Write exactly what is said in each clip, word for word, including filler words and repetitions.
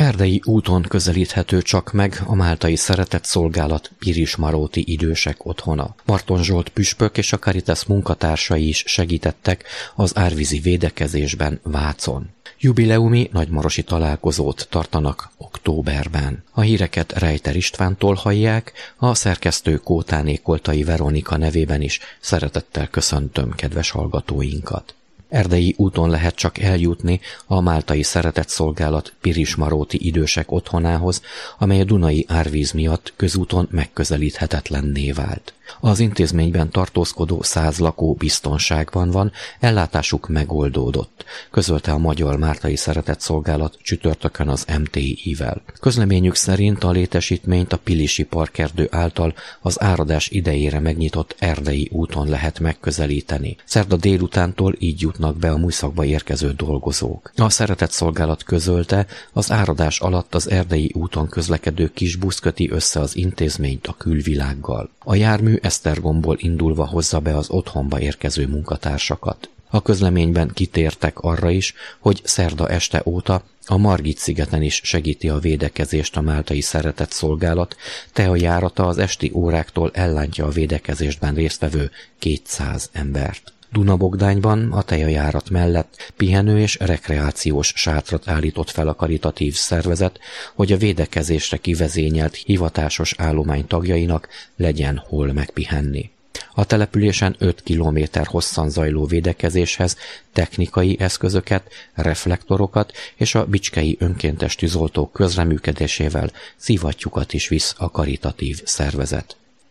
Erdei úton közelíthető csak meg a Máltai Szeretett Szolgálat Pirismaróti idősek otthona. Marton Zsolt püspök és a Caritas munkatársai is segítettek az árvízi védekezésben Vácon. Jubileumi nagymarosi találkozót tartanak októberben. A híreket Rejter Istvántól hallják, a szerkesztő Kótáné Koltai Veronika nevében is szeretettel köszöntöm kedves hallgatóinkat. Erdei úton lehet csak eljutni a Máltai Szeretett Szolgálat Pirismaróti idősek otthonához, amely a Dunai árvíz miatt közúton megközelíthetetlenné vált. Az intézményben tartózkodó száz lakó biztonságban van, ellátásuk megoldódott, közölte a Magyar Máltai Szeretett Szolgálat csütörtökön az em té i-vel. Közleményük szerint a létesítményt a Pilisi Parkerdő által az áradás idejére megnyitott Erdei úton lehet megközelíteni. Szerda délutántól így jutnak be a műszakba érkező dolgozók. A Szeretett Szolgálat közölte, az áradás alatt az Erdei úton közlekedő kis busz köti össze az intézményt a külvilággal. A jármű Esztergomból indulva hozza be az otthonba érkező munkatársakat. A közleményben kitértek arra is, hogy szerda este óta a Margit-szigeten is segíti a védekezést a Máltai Szeretett Szolgálat, teajárata az esti óráktól ellántja a védekezésben résztvevő kétszáz embert. Dunabogdányban a tejajárat mellett pihenő és rekreációs sátrat állított fel a karitatív szervezet, hogy a védekezésre kivezényelt hivatásos állomány tagjainak legyen hol megpihenni. A településen öt kilométer hosszan zajló védekezéshez technikai eszközöket, reflektorokat és a bicskei önkéntes tűzoltók közreműködésével szivattyúkat is visz a karitatív szervezet.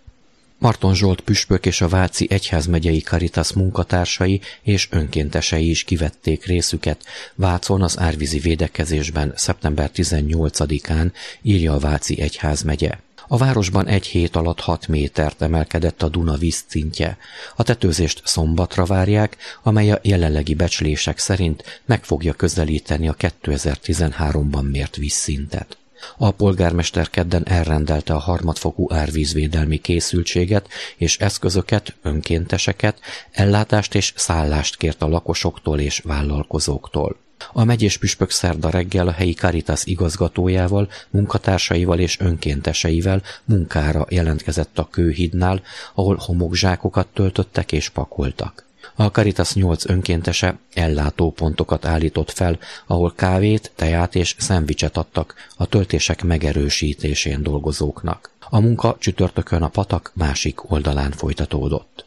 Marton Zsolt püspök és a Váci egyházmegyei Caritas munkatársai és önkéntesei is kivették részüket Vácon az árvízi védekezésben szeptember tizennyolcadikán, írja a Váci egyházmegye. A városban egy hét alatt hat métert emelkedett a Duna vízszintje. A tetőzést szombatra várják, amely a jelenlegi becslések szerint meg fogja közelíteni a kétezer-tizenháromban mért vízszintet. A polgármester kedden elrendelte a harmadfokú árvízvédelmi készültséget és eszközöket, önkénteseket, ellátást és szállást kért a lakosoktól és vállalkozóktól. A megyés püspök szerda reggel a helyi Caritas igazgatójával, munkatársaival és önkénteseivel munkára jelentkezett a Kőhídnál, ahol homokzsákokat töltöttek és pakoltak. A Caritas nyolc önkéntese ellátópontokat állított fel, ahol kávét, teját és szendvicset adtak a töltések megerősítésén dolgozóknak. A munka csütörtökön a patak másik oldalán folytatódott.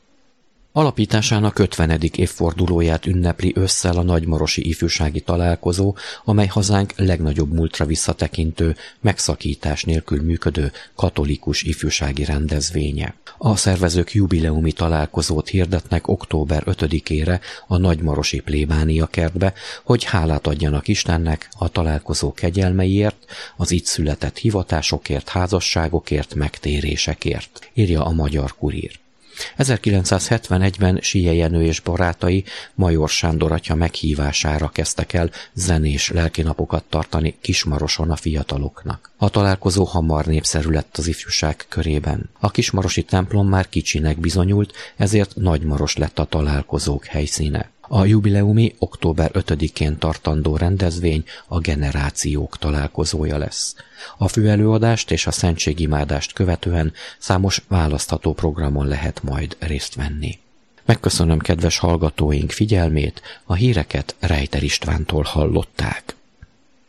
Alapításának ötvenedik évfordulóját ünnepli ősszel a nagymarosi ifjúsági találkozó, amely hazánk legnagyobb múltra visszatekintő, megszakítás nélkül működő katolikus ifjúsági rendezvénye. A szervezők jubileumi találkozót hirdetnek október ötödikére a nagymarosi plébánia kertbe, hogy hálát adjanak Istennek a találkozó kegyelmeiért, az itt született hivatásokért, házasságokért, megtérésekért, írja a Magyar Kurír. ezerkilencszázhetvenegyben Sije Jenő és barátai Major Sándor atya meghívására kezdtek el zenés lelkinapokat tartani Kismaroson a fiataloknak. A találkozó hamar népszerű lett az ifjúság körében. A kismarosi templom már kicsinek bizonyult, ezért Nagymaros lett a találkozók helyszíne. A jubileumi október ötödikén tartandó rendezvény a generációk találkozója lesz. A főelőadást és a szentségimádást követően számos választható programon lehet majd részt venni. Megköszönöm kedves hallgatóink figyelmét, a híreket Rejter Istvántól hallották.